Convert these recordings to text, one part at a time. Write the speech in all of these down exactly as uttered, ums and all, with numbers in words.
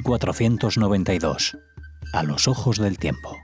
cuatrocientos noventa y dos. A los ojos del tiempo.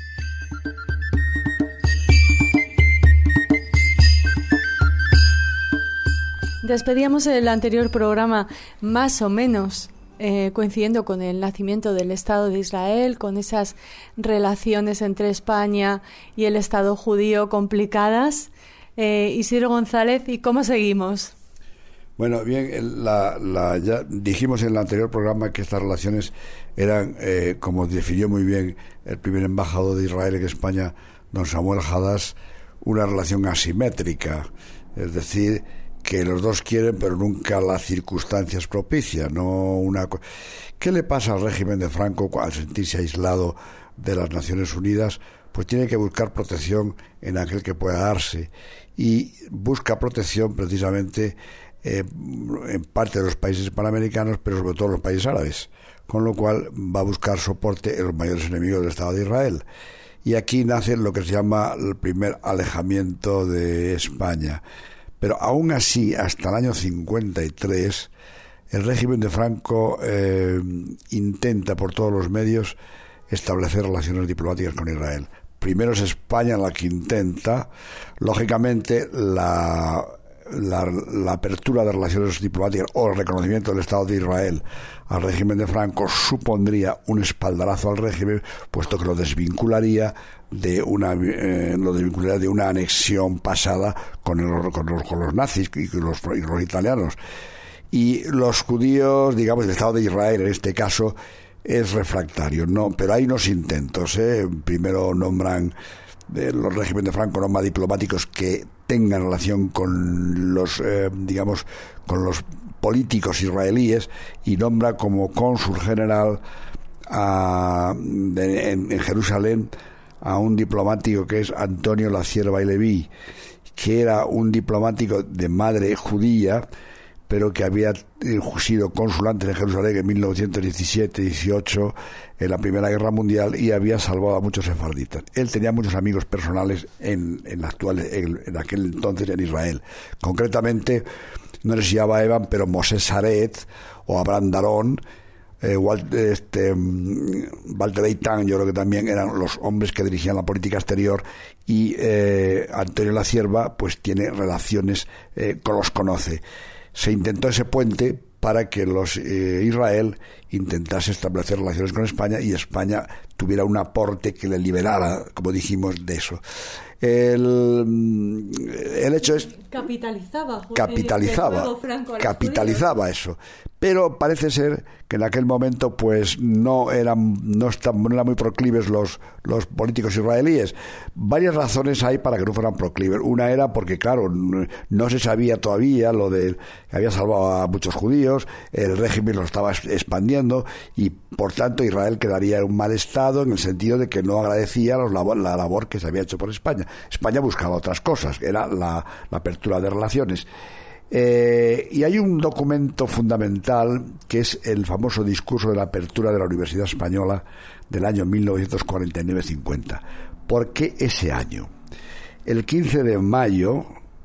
Despedíamos el anterior programa más o menos eh, coincidiendo con el nacimiento del Estado de Israel, con esas relaciones entre España y el Estado judío complicadas. Eh, Isidro González, ¿y cómo seguimos? Bueno, bien, la, la, ya dijimos en el anterior programa que estas relaciones eran, eh, como definió muy bien el primer embajador de Israel en España, don Samuel Hadass, una relación asimétrica, es decir, que los dos quieren, pero nunca las circunstancias propician, no una. ¿Qué le pasa al régimen de Franco al sentirse aislado de las Naciones Unidas? Pues tiene que buscar protección en aquel que pueda darse, y busca protección precisamente eh, en parte de los países panamericanos, pero sobre todo en los países árabes, con lo cual va a buscar soporte en los mayores enemigos del Estado de Israel. Y aquí nace lo que se llama el primer alejamiento de España. Pero aún así, hasta el año cincuenta y tres, el régimen de Franco eh, intenta por todos los medios establecer relaciones diplomáticas con Israel. Primero es España la que intenta. Lógicamente, la, la, la apertura de relaciones diplomáticas o el reconocimiento del Estado de Israel al régimen de Franco supondría un espaldarazo al régimen, puesto que lo desvincularía de una eh, lo desvincularía de una anexión pasada con, el, con, los, con los nazis y con los, y los italianos. Y los judíos, digamos, el Estado de Israel en este caso es refractario, no, pero hay unos intentos, ¿eh? Primero nombran eh, los regímenes de Franco nombra diplomáticos que tengan relación con los eh, digamos con los políticos israelíes, y nombra como cónsul general a, de, en, en Jerusalén a un diplomático que es Antonio La Cierva y Leví, que era un diplomático de madre judía, pero que había sido cónsul antes en Jerusalén en mil novecientos diecisiete dieciocho en la Primera Guerra Mundial, y había salvado a muchos sefarditas. Él tenía muchos amigos personales en, en, actual, en, en aquel entonces en Israel. Concretamente, no sé si Abba Eban, pero Moshe Saret o Abraham Darón, eh, Walt, este, Walter Eitan, yo creo que también eran los hombres que dirigían la política exterior, y eh, Antonio La Cierva pues tiene relaciones, eh, los conoce. Se intentó ese puente para que los eh, Israel intentase establecer relaciones con España, y España tuviera un aporte que le liberara, como dijimos, de eso. El, el hecho es capitalizaba capitalizaba capitalizaba eso, pero parece ser que en aquel momento pues no eran no, están, no eran muy proclives los los políticos israelíes. Varias razones hay para que no fueran proclives. Una era porque, claro, no, no se sabía todavía lo de que había salvado a muchos judíos, el régimen lo estaba expandiendo, y por tanto Israel quedaría en un mal estado en el sentido de que no agradecía los labor, la labor que se había hecho por España. España buscaba otras cosas, era la, la apertura de relaciones. Eh, y hay un documento fundamental que es el famoso discurso de la apertura de la Universidad Española del año mil novecientos cuarenta y nueve cincuenta. ¿Por qué ese año? El quince de mayo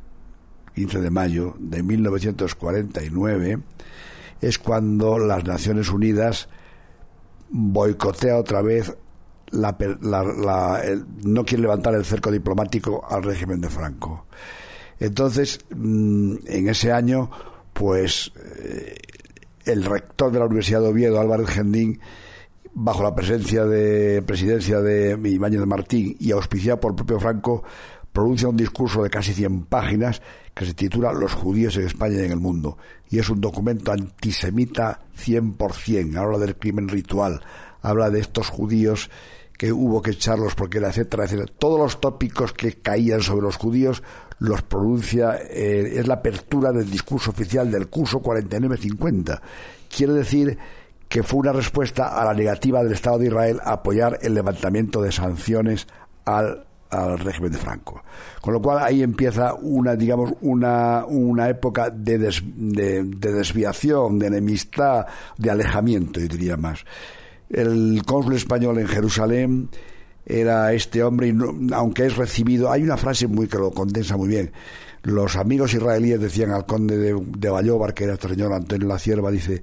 de mil novecientos cuarenta y nueve es cuando las Naciones Unidas boicotea otra vez La, la, la, el, no quiere levantar el cerco diplomático al régimen de Franco. Entonces, mmm, en ese año, pues eh, el rector de la Universidad de Oviedo, Álvarez Gendín, bajo la presencia de presidencia de Ibáñez de Martín y auspiciado por el propio Franco, pronuncia un discurso de casi cien páginas que se titula Los judíos en España y en el mundo, y es un documento antisemita cien por ciento. Habla del crimen ritual, habla de estos judíos que hubo que echarlos porque era, etcétera, etcétera. Todos los tópicos que caían sobre los judíos los pronuncia, eh, es la apertura del discurso oficial del curso cuarenta y nueve cincuenta. Quiere decir que fue una respuesta a la negativa del Estado de Israel a apoyar el levantamiento de sanciones al, al régimen de Franco. Con lo cual ahí empieza una, digamos, una, una época de, des, de, de desviación, de enemistad, de alejamiento, yo diría más. El cónsul español en Jerusalén era este hombre, y no, aunque es recibido, hay una frase muy que lo condensa muy bien. Los amigos israelíes decían al conde de, de Bayóvar, que era este señor Antonio La Cierva, dice: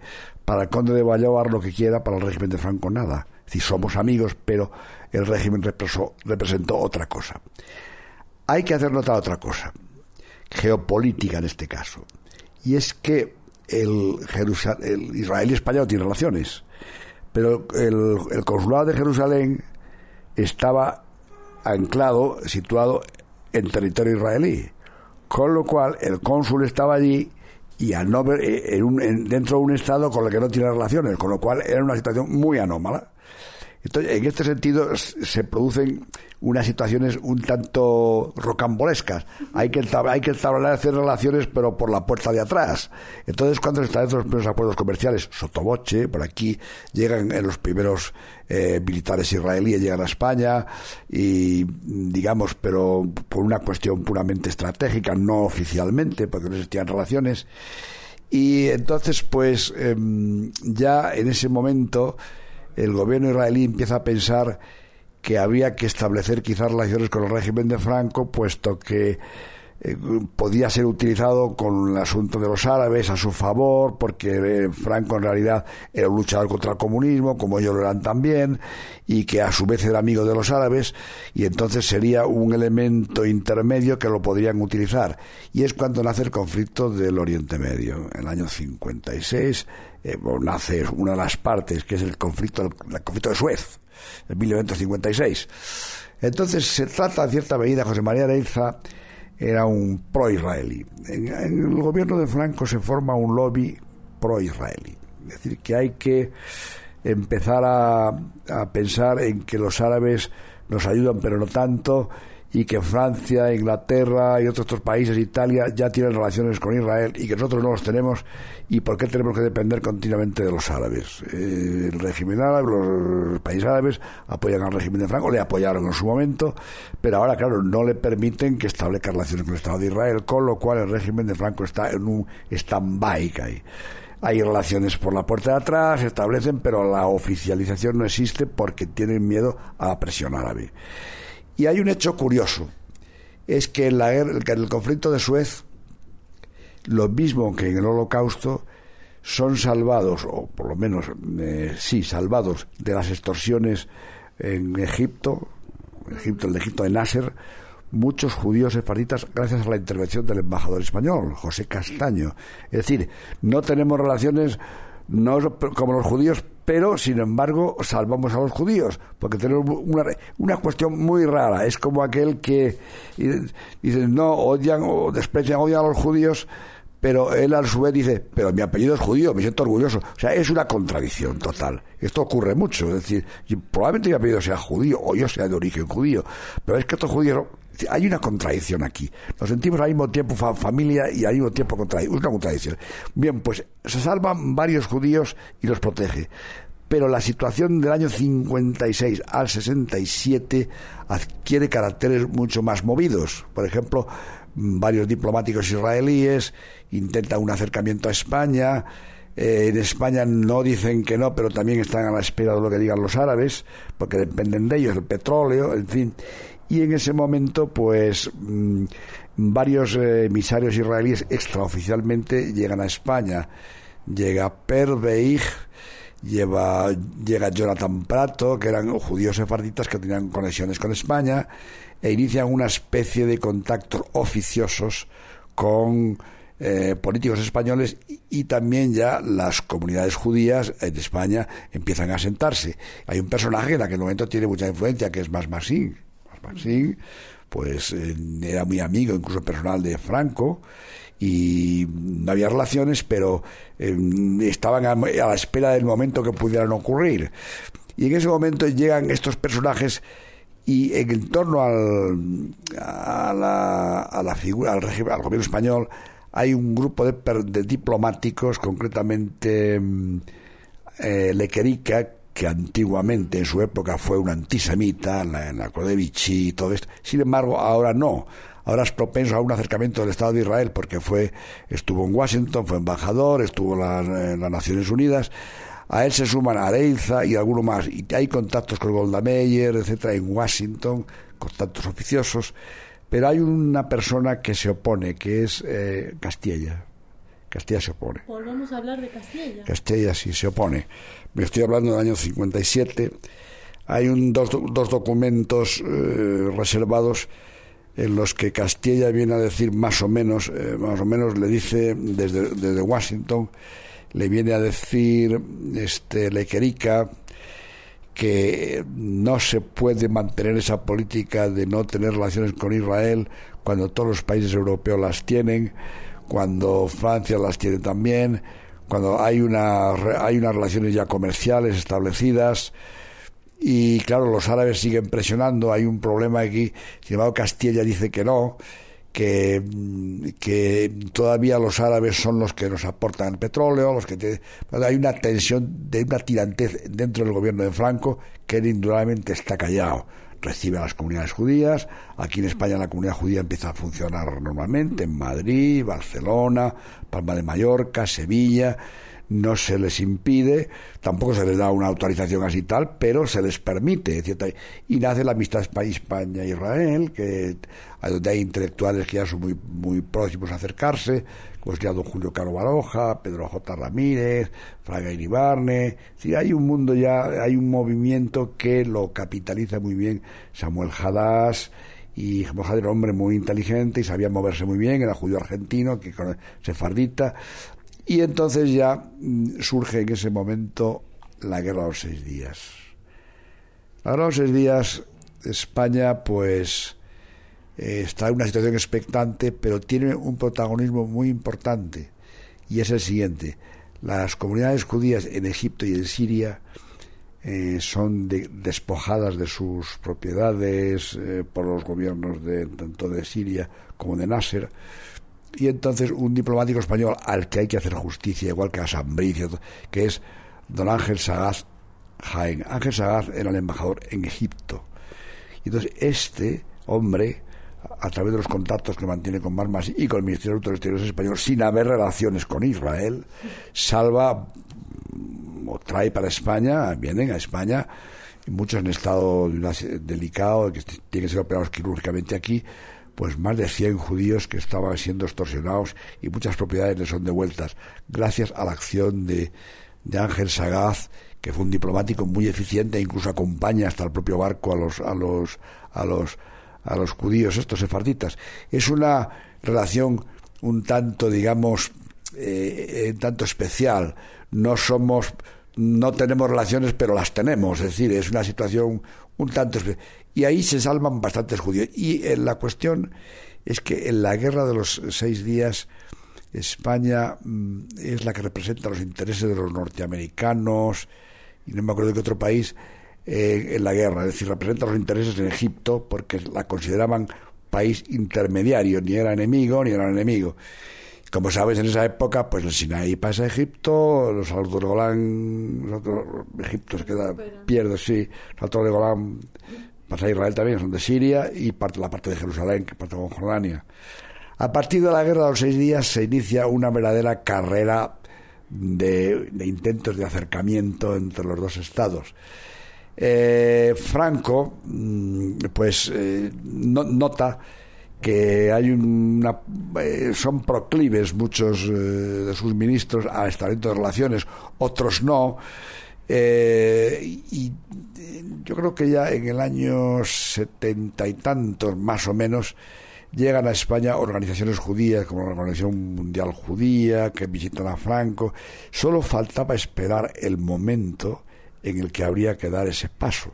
para el conde de Vallóvar lo que quiera, para el régimen de Franco nada. Es decir, somos amigos, pero el régimen represó, representó otra cosa. Hay que hacer notar otra cosa, geopolítica en este caso, y es que el, Jerusal- el Israel y España no tienen relaciones, pero el, el consulado de Jerusalén estaba anclado, situado en territorio israelí, con lo cual el cónsul estaba allí y al no ver, en un, en, dentro de un estado con el que no tiene relaciones, con lo cual era una situación muy anómala. Entonces, en este sentido se producen unas situaciones un tanto rocambolescas. Hay que hay que establecer relaciones, pero por la puerta de atrás. Entonces, cuando se establecen los primeros acuerdos comerciales, sotoboche, por aquí llegan en los primeros eh, militares israelíes, llegan a España y, digamos, pero por una cuestión puramente estratégica, no oficialmente, porque no existían relaciones. Y entonces, pues, eh, ya en ese momento el gobierno israelí empieza a pensar que había que establecer quizás relaciones con el régimen de Franco, puesto que eh, podía ser utilizado con el asunto de los árabes a su favor, porque eh, Franco en realidad era un luchador contra el comunismo, como ellos lo eran también, y que a su vez era amigo de los árabes, y entonces sería un elemento intermedio que lo podrían utilizar. Y es cuando nace el conflicto del Oriente Medio, en el año cincuenta y seis, eh, bueno, nace una de las partes, que es el conflicto, el conflicto de Suez, en mil novecientos cincuenta y seis. Entonces se trata, en cierta medida, José María Araiza era un pro-israelí. En, en el gobierno de Franco se forma un lobby pro-israelí. Es decir, que hay que empezar a, a pensar en que los árabes nos ayudan, pero no tanto, y que Francia, Inglaterra y otros, otros países, Italia, ya tienen relaciones con Israel y que nosotros no los tenemos, y por qué tenemos que depender continuamente de los árabes. Eh, el régimen árabe, los países árabes apoyan al régimen de Franco, le apoyaron en su momento, pero ahora, claro, no le permiten que establezca relaciones con el Estado de Israel, con lo cual el régimen de Franco está en un stand-by que hay. Hay relaciones por la puerta de atrás, se establecen, pero la oficialización no existe porque tienen miedo a la presión árabe. Y hay un hecho curioso, es que en, la guerra, que en el conflicto de Suez, lo mismo que en el Holocausto, son salvados, o por lo menos, eh, sí, salvados de las extorsiones en Egipto, Egipto, el de Egipto de Nasser, muchos judíos sefarditas gracias a la intervención del embajador español, José Castaño. Es decir, no tenemos relaciones no como los judíos, pero sin embargo salvamos a los judíos, porque tenemos una, una cuestión muy rara. Es como aquel que dice, no, odian o desprecian, odian a los judíos, pero él a su vez dice, pero mi apellido es judío, me siento orgulloso. O sea, es una contradicción total. Esto ocurre mucho, es decir, probablemente mi apellido sea judío o yo sea de origen judío, pero es que estos judíos, hay una contradicción aquí. Nos sentimos al mismo tiempo fa- familia y al mismo tiempo contradicción. Es una contradicción. Bien, pues se salvan varios judíos y los protege. Pero la situación del año cincuenta y seis al sesenta y siete adquiere caracteres mucho más movidos. Por ejemplo, varios diplomáticos israelíes intentan un acercamiento a España. Eh, en España no dicen que no, pero también están a la espera de lo que digan los árabes, porque dependen de ellos, el petróleo, en fin. Y en ese momento, pues, mmm, varios eh, emisarios israelíes extraoficialmente llegan a España. Llega Perveig, lleva, llega Jonathan Prato, que eran judíos sefarditas que tenían conexiones con España, e inician una especie de contactos oficiosos con eh, políticos españoles, y, y también ya las comunidades judías en España empiezan a asentarse. Hay un personaje en aquel momento tiene mucha influencia, que es Mas Massin. Massin, pues eh, era muy amigo, incluso personal, de Franco, y no había relaciones, pero eh, estaban a, a la espera del momento que pudieran ocurrir. Y en ese momento llegan estos personajes, y en torno al, a la, a la figura, al, régimen, al gobierno español, hay un grupo de, de diplomáticos, concretamente eh, Lequerica, que antiguamente en su época fue un antisemita, en la, en la de Vichy y todo esto. Sin embargo, ahora no. Ahora es propenso a un acercamiento del Estado de Israel, porque fue estuvo en Washington, fue embajador, estuvo en las, en las Naciones Unidas. A él se suman Araiza y alguno más. Y hay contactos con Golda Meir, etcétera, en Washington, contactos oficiosos. Pero hay una persona que se opone, que es eh, Castilla. Castilla se opone. Volvamos a hablar de Castilla. Castilla sí se opone. Me estoy hablando del año cincuenta y siete. Hay un, dos, dos documentos eh, reservados en los que Castilla viene a decir más o menos, eh, más o menos le dice desde, desde Washington, le viene a decir este Lequerica que no se puede mantener esa política de no tener relaciones con Israel cuando todos los países europeos las tienen, cuando Francia las tiene también, cuando hay una hay unas relaciones ya comerciales establecidas. Y claro, los árabes siguen presionando, hay un problema aquí. Sin embargo, Castilla dice que no, que, que todavía los árabes son los que nos aportan el petróleo, los que te, hay una tensión, de una tirantez dentro del gobierno de Franco, que él indudablemente está callado. Recibe a las comunidades judías. Aquí en España la comunidad judía empieza a funcionar normalmente, en Madrid, Barcelona, Palma de Mallorca, Sevilla. No se les impide, tampoco se les da una autorización así tal, pero se les permite, ¿cierto? Y nace la amistad España-Israel, que donde hay intelectuales que ya son muy muy próximos a acercarse, como es ya don Julio Caro Baroja, Pedro J. Ramírez, Fraga Iribarne. Sí, hay un mundo ya, hay un movimiento que lo capitaliza muy bien Samuel Hadas. Y Samuel Hadas era un hombre muy inteligente y sabía moverse muy bien, era judío argentino, que sefardita. Y entonces ya mmm, surge en ese momento la Guerra de los Seis Días. La Guerra de los Seis Días, España pues eh, está en una situación expectante, pero tiene un protagonismo muy importante, y es el siguiente: las comunidades judías en Egipto y en Siria eh, son de, despojadas de sus propiedades eh, por los gobiernos de, tanto de Siria como de Nasser. Y entonces un diplomático español al que hay que hacer justicia, igual que a Sambriz, que es don Ángel Sagaz Jaén. Ángel Sagaz era el embajador en Egipto. Y entonces este hombre, a través de los contactos que mantiene con Marmas y con el Ministerio de Exteriores español, sin haber relaciones con Israel, salva o trae para España, vienen a España, muchos en estado delicado, que tienen que ser operados quirúrgicamente aquí, pues más de cien judíos que estaban siendo extorsionados, y muchas propiedades les son devueltas gracias a la acción de, de Ángel Sagaz, que fue un diplomático muy eficiente e incluso acompaña hasta el propio barco a los a los a los a los judíos estos sefarditas. Es una relación un tanto, digamos, eh, un tanto especial. No somos no tenemos relaciones, pero las tenemos, es decir, es una situación un tanto especial. Y ahí se salvan bastantes judíos. Y eh, la cuestión es que en la Guerra de los Seis Días España mmm, es la que representa los intereses de los norteamericanos, y no me acuerdo de qué otro país, eh, en la guerra. Es decir, representa los intereses en Egipto, porque la consideraban país intermediario, ni era enemigo ni era enemigo. Como sabes, en esa época, pues el Sinaí pasa a Egipto, los altos de Golán, los otros, Egipto se queda, pierde, sí, los altos de Golán pasa a Israel también, son de Siria, y parte, la parte de Jerusalén, que parte con Jordania. A partir de la Guerra de los Seis Días se inicia una verdadera carrera de, de intentos de acercamiento entre los dos estados. Eh, Franco, pues, eh, no, nota que hay una eh, son proclives muchos eh, de sus ministros a establecimiento de relaciones, otros no, eh, y yo creo que ya en el año setenta y tantos más o menos llegan a España organizaciones judías como la Organización Mundial Judía, que visitan a Franco. Solo faltaba esperar el momento en el que habría que dar ese paso,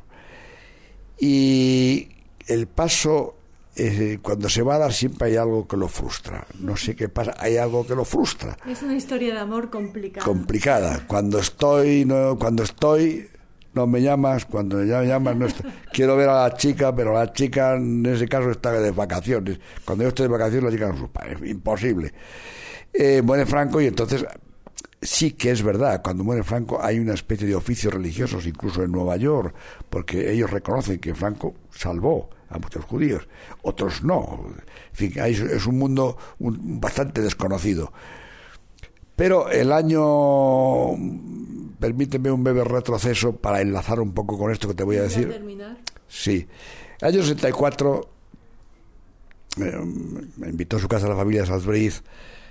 y el paso, Eh, cuando se va a dar, siempre hay algo que lo frustra. No sé qué pasa, hay algo que lo frustra. Es una historia de amor complicada. Complicada. Cuando estoy, no, cuando estoy, no me llamas. Cuando me llamas, no estoy. Quiero ver a la chica, pero la chica en ese caso está de vacaciones. Cuando yo estoy de vacaciones, la chica no supa. Es imposible. Eh, muere Franco, y entonces sí que es verdad, cuando muere Franco hay una especie de oficios religiosos, incluso en Nueva York, porque ellos reconocen que Franco salvó a muchos judíos, otros no. En fin, es un mundo un, bastante desconocido. Pero el año, permíteme un breve retroceso para enlazar un poco con esto que te voy a decir. ¿Voy a terminar? Sí. El año sesenta y cuatro eh, me invitó a su casa la familia Salzbriz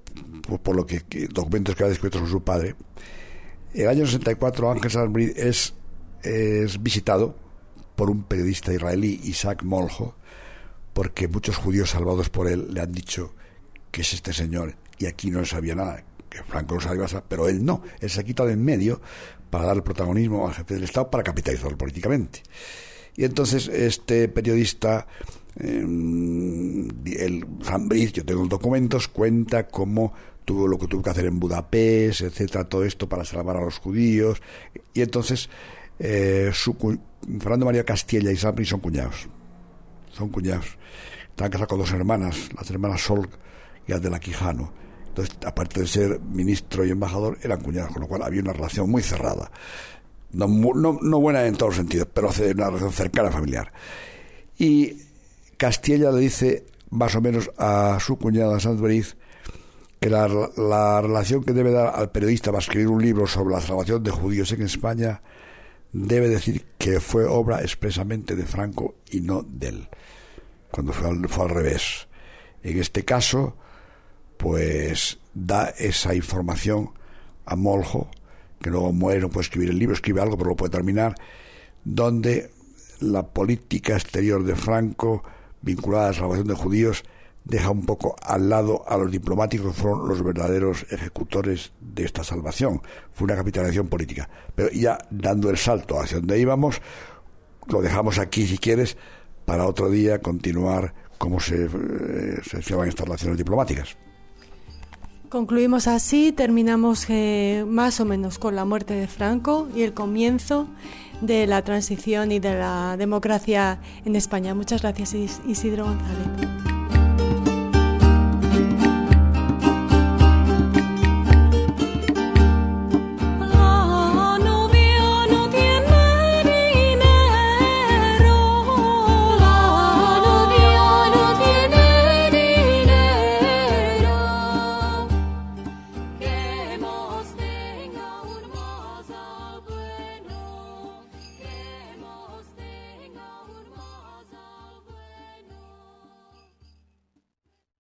por, por lo que, que documentos que ha descubierto con su padre. En el año sesenta y cuatro Ángel Sanz-Briz es, es visitado por un periodista israelí, Isaac Molho, porque muchos judíos salvados por él le han dicho que es este señor, y aquí no sabía nada, que Franco no sabía nada, pero él no, él se ha quitado en medio para dar el protagonismo al jefe del Estado, para capitalizarlo políticamente. Y entonces este periodista, eh, el Sanz-Briz, yo tengo los documentos, cuenta cómo tuvo lo que tuvo que hacer en Budapest, etcétera, todo esto para salvar a los judíos. Y entonces eh, su, Fernando María Castilla y Sanz-Briz son cuñados, son cuñados. Estaban casados con dos hermanas, las hermanas Sol y Adela Quijano. Entonces, aparte de ser ministro y embajador, eran cuñados, con lo cual había una relación muy cerrada. No, no, no buena en todos los sentidos, pero una relación cercana, familiar. Y Castilla le dice más o menos a su cuñada Sanz-Briz que la, la relación que debe dar al periodista para escribir un libro sobre la salvación de judíos en España debe decir que fue obra expresamente de Franco y no de él, cuando fue al, fue al revés. En este caso, pues da esa información a Molho, que luego muere, no puede escribir el libro, escribe algo pero lo puede terminar, donde la política exterior de Franco vinculada a la salvación de judíos deja un poco al lado a los diplomáticos, que fueron los verdaderos ejecutores de esta salvación. Fue una capitalización política. Pero ya dando el salto hacia donde íbamos, lo dejamos aquí si quieres, para otro día continuar cómo se, eh, se llevan estas relaciones diplomáticas. Concluimos así, terminamos eh, más o menos con la muerte de Franco y el comienzo de la transición y de la democracia en España. Muchas gracias, Isidro González.